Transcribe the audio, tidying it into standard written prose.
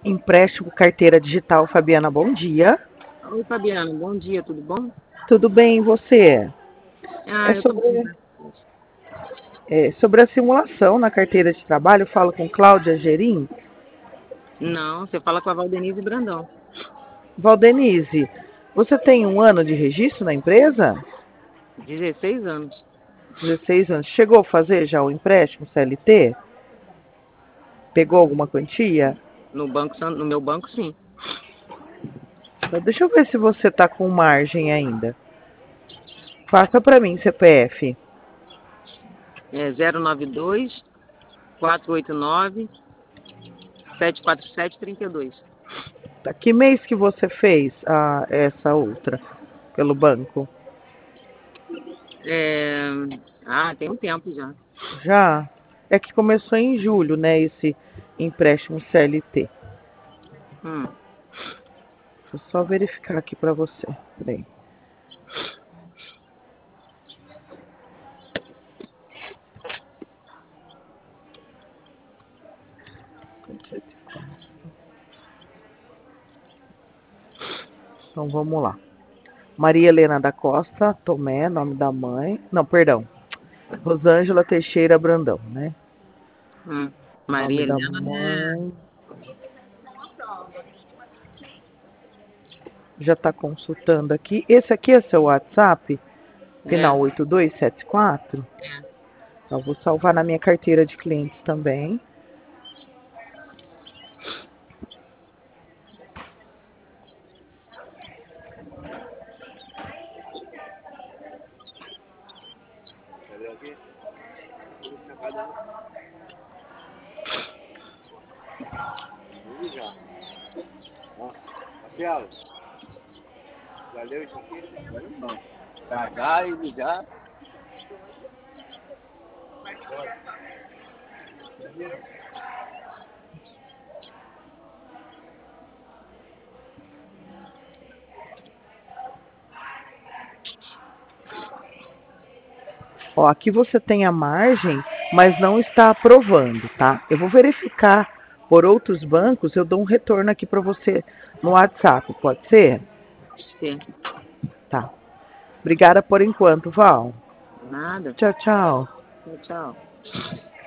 Empréstimo carteira digital, Fabiana, bom dia. Oi, Fabiana, bom dia, tudo bom? Tudo bem, e você? É Eu tô bem, sobre, graças a Deus. sobre a simulação na carteira de trabalho, eu falo com Cláudia Gerim. Não, você fala com a Valdenise Brandão. Valdenise, você tem um ano de registro na empresa? 16 anos. 16 anos. Chegou a fazer já o empréstimo CLT? Pegou alguma quantia? No meu banco, sim. Então, deixa eu ver se você está com margem ainda. Passa para mim, CPF. É 092 489 74732. Tá. Que mês que você fez essa outra pelo banco? É... Tem um tempo já. Já? É que começou em julho, né, esse empréstimo CLT. Hum. Deixa eu só verificar aqui para você. Peraí. Então vamos lá. Maria Helena da Costa Tomé, nome da mãe. Não, perdão. Rosângela Teixeira Brandão, né? Nome Maria da Helena, né? mãe. Já está consultando aqui. Esse aqui é seu WhatsApp? Final É, 8274? é. Então, vou salvar na minha carteira de clientes também. Valeu isso aqui? Não. Cagar e ligar. Ó, aqui você tem a margem, mas não está aprovando, tá? Eu vou verificar por outros bancos, eu dou um retorno aqui para você no WhatsApp, pode ser? Sim. Tá. Obrigada por enquanto, Val. Nada. Tchau, tchau. Tchau, tchau.